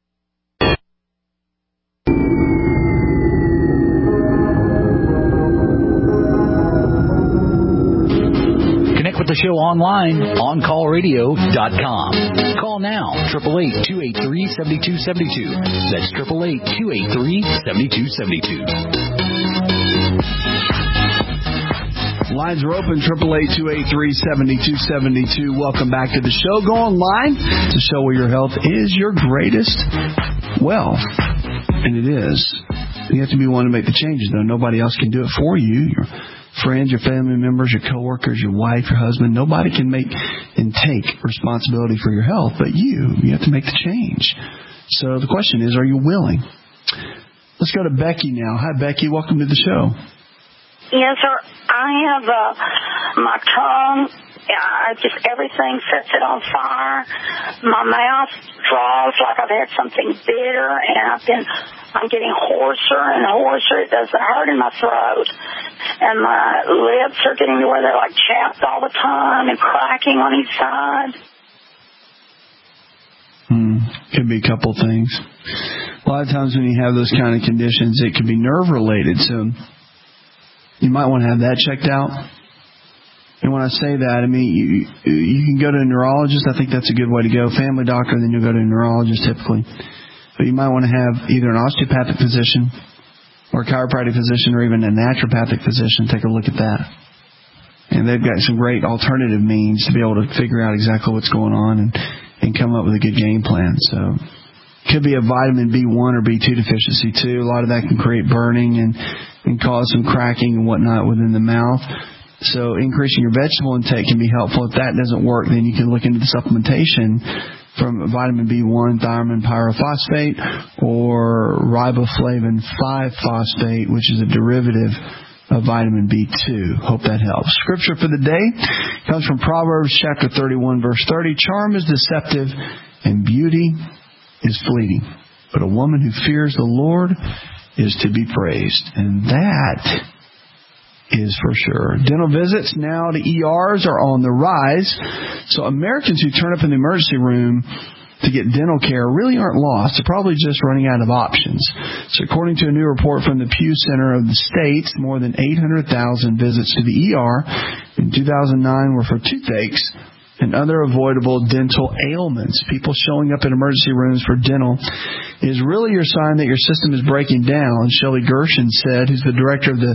Connect with the show online, on call radio dot com. Call now, eight eight eight, two eight three, seven two seven two. That's eight eight eight, two eight three, seven two seven two. Lines are open, eight eight eight, two eight three, seven two seven two. Welcome back to the show. Go online, the show where your health is your greatest wealth. And it is. You have to be one to make the changes, though. Nobody else can do it for you. Your friends, your family members, your coworkers, your wife, your husband. Nobody can make and take responsibility for your health, but you. You have to make the change. So the question is, are you willing? Let's go to Becky now. Hi, Becky. Welcome to the show. Yes, sir. I have uh, my tongue. I just everything sets it on fire. My mouth draws like I've had something bitter, and I've been. I'm getting hoarser and hoarser. It doesn't hurt in my throat, and my lips are getting to where they're like chapped all the time and cracking on each side. Hmm. Could be a couple things. A lot of times when you have those kind of conditions, it can be nerve related. So. You might want to have that checked out. And when I say that, I mean, you, you can go to a neurologist. I think that's a good way to go. Family doctor, and then you'll go to a neurologist typically. But you might want to have either an osteopathic physician or a chiropractic physician or even a naturopathic physician take a look at that. And they've got some great alternative means to be able to figure out exactly what's going on and, and come up with a good game plan. So could be a vitamin B one or B two deficiency too. A lot of that can create burning and, and cause some cracking and whatnot within the mouth. So increasing your vegetable intake can be helpful. If that doesn't work, then you can look into the supplementation from vitamin B one, thiamine pyrophosphate, or riboflavin five phosphate, which is a derivative of vitamin B two. Hope that helps. Scripture for the day comes from Proverbs chapter thirty-one, verse thirty. Charm is deceptive and beauty is fleeting, but a woman who fears the Lord is to be praised. And that is for sure. Dental visits now to E Rs are on the rise. So Americans who turn up in the emergency room to get dental care really aren't lost. They're probably just running out of options. So according to a new report from the Pew Center of the States, more than eight hundred thousand visits to the E R in two thousand nine were for toothaches and other avoidable dental ailments. People showing up in emergency rooms for dental is really your sign that your system is breaking down. Shelley Gershon said, who's the director of the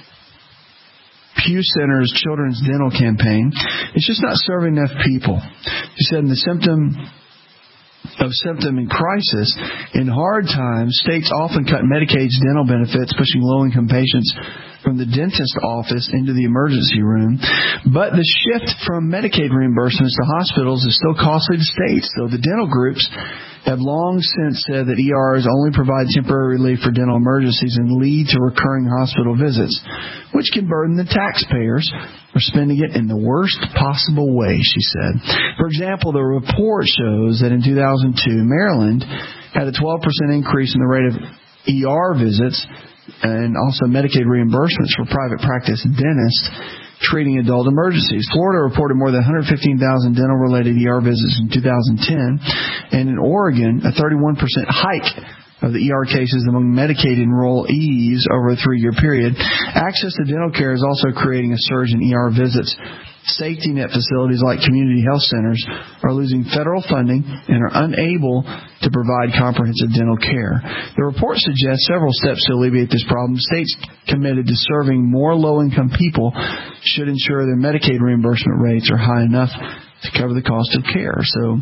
Pew Center's Children's Dental Campaign, it's just not serving enough people. She said, in the symptom of symptom in crisis, in hard times, states often cut Medicaid's dental benefits, pushing low-income patients from the dentist office into the emergency room. But the shift from Medicaid reimbursements to hospitals is still costly to states. So the dental groups have long since said that E Rs only provide temporary relief for dental emergencies and lead to recurring hospital visits, which can burden the taxpayers for spending it in the worst possible way, she said. For example, the report shows that in two thousand two, Maryland had a twelve percent increase in the rate of E R visits, and also Medicaid reimbursements for private practice dentists treating adult emergencies. Florida reported more than one hundred fifteen thousand dental-related E R visits in two thousand ten, and in Oregon, a thirty-one percent hike of the E R cases among Medicaid enrollees over a three-year period. Access to dental care is also creating a surge in E R visits. Safety net facilities like community health centers are losing federal funding and are unable to provide comprehensive dental care. The report suggests several steps to alleviate this problem. States committed to serving more low-income people should ensure their Medicaid reimbursement rates are high enough to cover the cost of care. So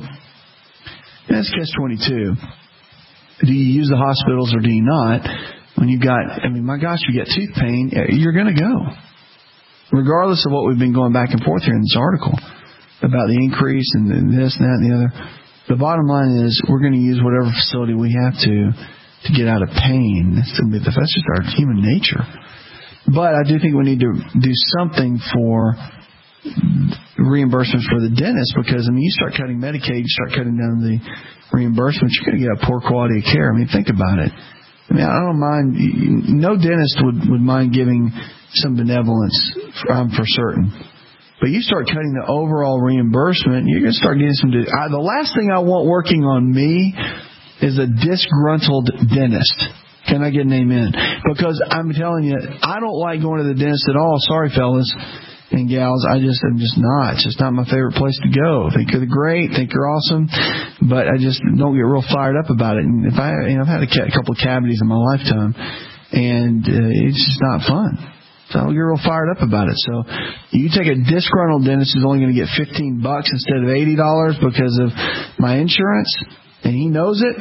that's catch twenty-two. Do you use the hospitals or do you not? When you've got, I mean, my gosh, you get tooth pain, you're going to go. Regardless of what we've been going back and forth here in this article about the increase and this and that and the other, the bottom line is we're going to use whatever facility we have to to get out of pain. That's, that's just our human nature. But I do think we need to do something for reimbursements for the dentist because, I mean, you start cutting Medicaid, you start cutting down the reimbursements, you're going to get a poor quality of care. I mean, think about it. I mean, I don't mind. No dentist would, would mind giving some benevolence um, for certain. But you start cutting the overall reimbursement, you're going to start getting some... I, the last thing I want working on me is a disgruntled dentist. Can I get an amen? Because I'm telling you, I don't like going to the dentist at all. Sorry, fellas and gals. I just, I'm just not. It's just not my favorite place to go. Think they're great, think they're awesome, but I just don't get real fired up about it. And if I, you know, I've had a, ca- a couple of cavities in my lifetime, and uh, it's just not fun. So I don't get real fired up about it. So you take a disgruntled dentist who's only going to get fifteen bucks instead of eighty dollars because of my insurance, and he knows it.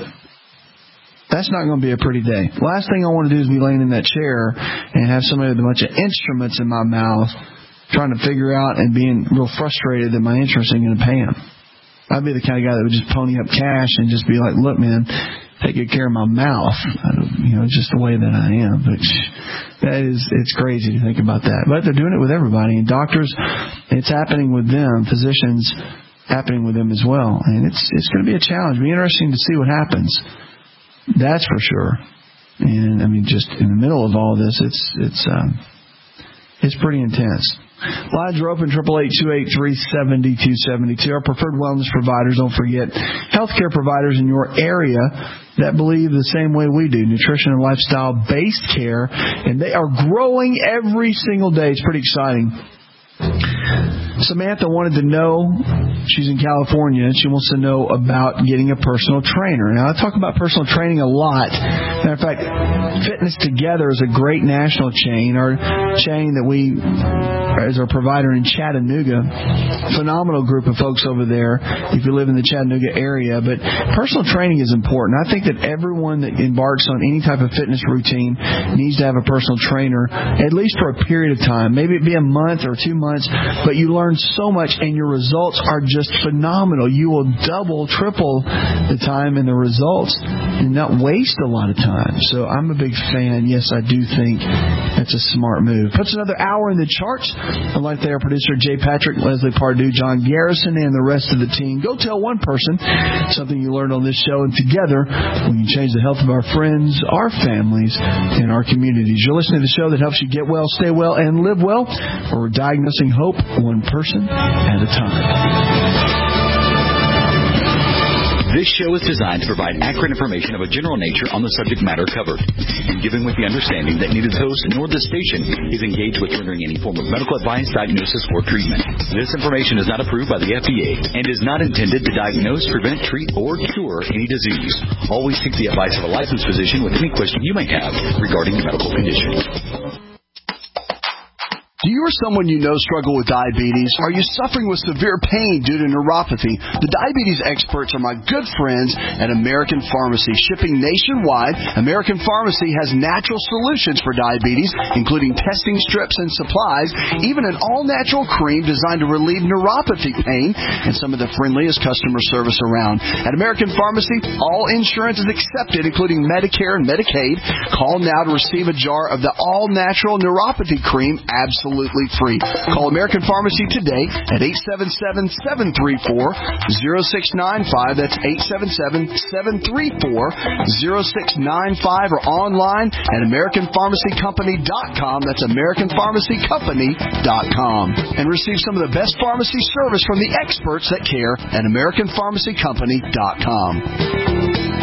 That's not going to be a pretty day. Last thing I want to do is be laying in that chair and have somebody with a bunch of instruments in my mouth trying to figure out and being real frustrated that my insurance ain't going to pay him. I'd be the kind of guy that would just pony up cash and just be like, look, man, take good care of my mouth. I don't, you know, it's just the way that I am. But that is, it's crazy to think about that. But they're doing it with everybody. And doctors, it's happening with them. Physicians, happening with them as well. And it's it's going to be a challenge. It'll be interesting to see what happens. That's for sure. And I mean, just in the middle of all this, it's it's um, it's pretty intense. Lines are open, triple eight two eight three seven two seven two. Our preferred wellness providers, don't forget, healthcare providers in your area that believe the same way we do, nutrition and lifestyle-based care, and they are growing every single day. It's pretty exciting. Samantha wanted to know, she's in California, and she wants to know about getting a personal trainer. Now, I talk about personal training a lot. Matter of fact, Fitness Together is a great national chain, our chain that we, as our provider in Chattanooga, phenomenal group of folks over there if you live in the Chattanooga area. But personal training is important. I think that everyone that embarks on any type of fitness routine needs to have a personal trainer, at least for a period of time. Maybe it be a month or two months, but you learn so much and your results are just phenomenal. You will double, triple the time in the results and not waste a lot of time. So I'm a big fan. Yes, I do think that's a smart move. Puts another hour in the charts. I'd like to thank our producer, Jay Patrick, Leslie Pardue, John Garrison, and the rest of the team. Go tell one person something you learned on this show, and together we can change the health of our friends, our families, and our communities. You're listening to the show that helps you get well, stay well, and live well, where we're diagnosing hope one person at a time. This show is designed to provide accurate information of a general nature on the subject matter covered, and given with the understanding that neither the host nor the station is engaged with rendering any form of medical advice, diagnosis, or treatment. This information is not approved by the F D A and is not intended to diagnose, prevent, treat, or cure any disease. Always seek the advice of a licensed physician with any question you may have regarding your medical condition. Do you or someone you know struggle with diabetes? Are you suffering with severe pain due to neuropathy? The diabetes experts are my good friends at American Pharmacy. Shipping nationwide, American Pharmacy has natural solutions for diabetes, including testing strips and supplies, even an all-natural cream designed to relieve neuropathy pain, and some of the friendliest customer service around. At American Pharmacy, all insurance is accepted, including Medicare and Medicaid. Call now to receive a jar of the all-natural neuropathy cream absolutely absolutely free. Call American Pharmacy today at eight seven seven, seven three four, zero six nine five. That's eight seven seven, seven three four, zero six nine five, or online at American Pharmacy Company dot com. That's American Pharmacy Company dot com. And receive some of the best pharmacy service from the experts that care at American Pharmacy Company dot com.